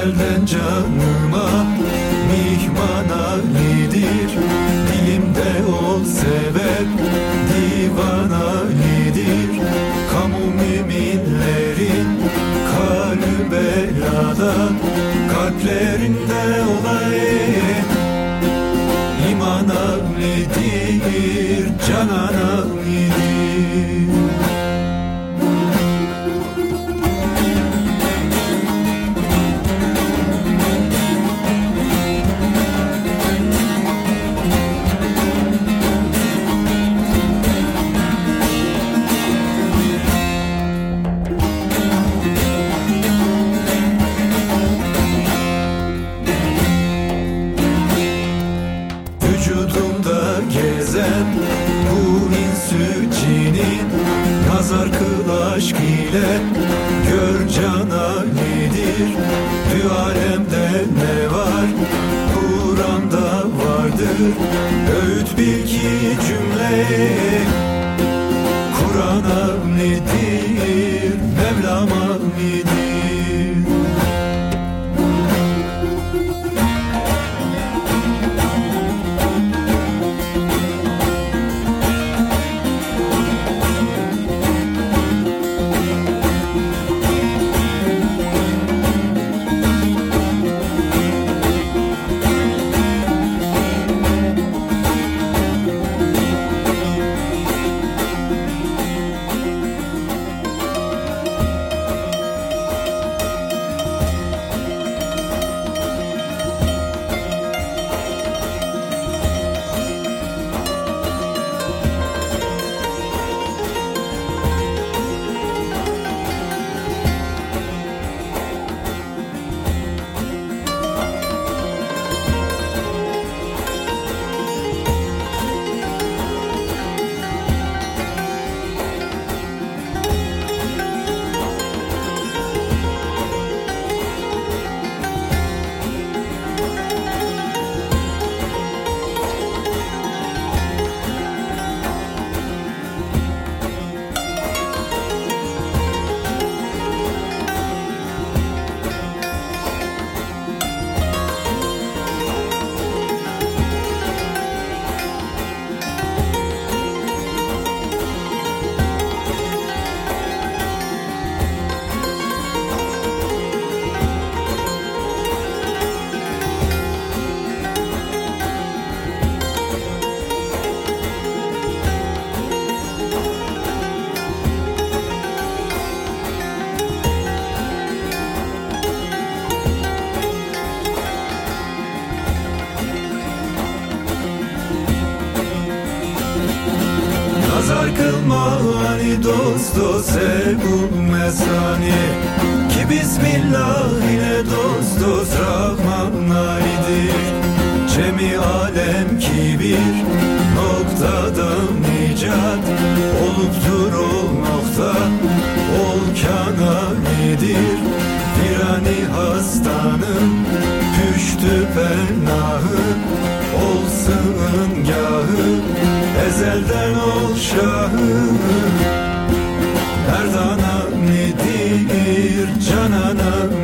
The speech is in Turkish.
ezelden canıma mihman Ali'dir. Dilimde ol sebep divan Ali'dir. Kamu müminlerin kalü belada, kalplerinde olayım iman Ali'dir, canan Ali'dir. Vücudumda gezen bu insü cinin, nazar kıl aşk ile gör can Ali'dir. Dü alemde ne var Kur'an'da vardır, öğüt bil ki cümle Kur'an Ali'dir, Mevlam Ali'dir. Nazar kılma hani dost dost bu mesani, ki Bismillah ile dost dost Rahman Ali'dir. Cemi alem ki bir noktadan icat oluptur ol nokta, ol kan Ali'dir. Virani hastanın püştü penahı, ol sığıngahı, ezelden ol şahı. Merdan Ali'dir, canan Ali'dir.